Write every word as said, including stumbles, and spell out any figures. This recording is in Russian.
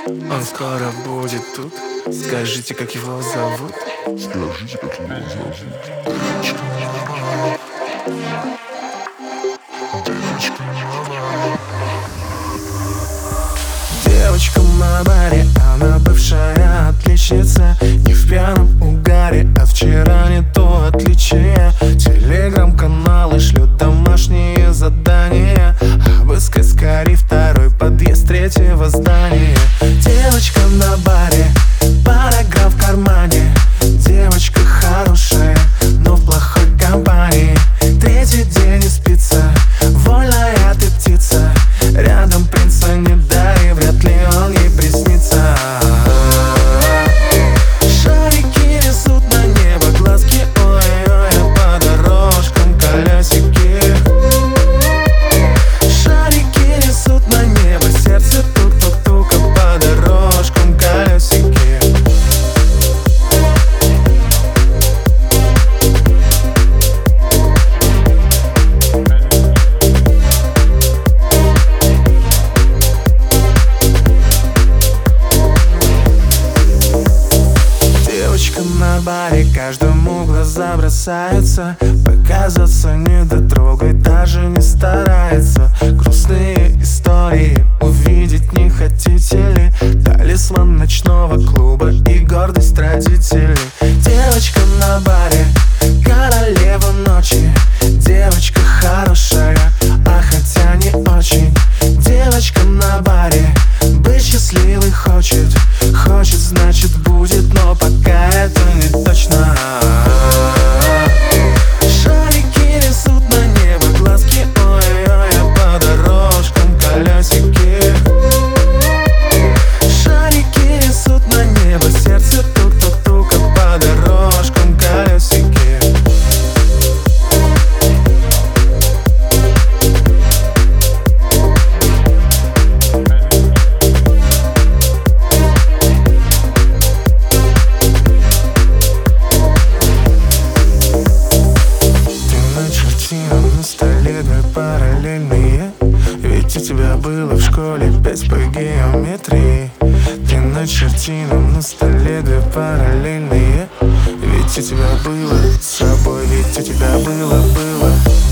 Он скоро будет тут. Скажите, как его зовут? Скажите, как его зовут? Девочка моя, девочка моя. Девочка на баре, она бывшая отличница. Не в пьяном угаре, а вчера не то отличие. Телеграм-каналы шлют домашние задания. Обыскать скорей второй подъезд третьего здания. Девочка на баре, параграф в кармане. Девочка хорошая, но в плохой компании. Третий день не спится, вольная ты птица. Рядом принца не дай, вряд ли он ей приснится. Шарики несут на небо глазки, ой-ой, а по дорожкам колесики. Шарики несут на небо, сердце тук-тук-тук, а по дорожкам колесики. На баре каждому глаза бросаются. Показаться недотрогой даже не старается. Грустные истории увидеть не хотите ли? Талисман ночного клуба и гордость родителей. Девочка на баре, королева ночи. Девочка хорошая, а хотя не очень. Девочка на баре, быть счастливой хочет. Хочет, значит будет, но пока это не точно. Шарики несут на небо глазки, ой-ой, а по дорожкам колесики. Шарики несут на небо, сердце тук-тук-тук, а по дорожкам колесики. На столе две параллельные. Ведь у тебя было в школе пять по геометрии. Ты начерти нам на столе две параллельные. Ведь у тебя было с собой, ведь у тебя было, было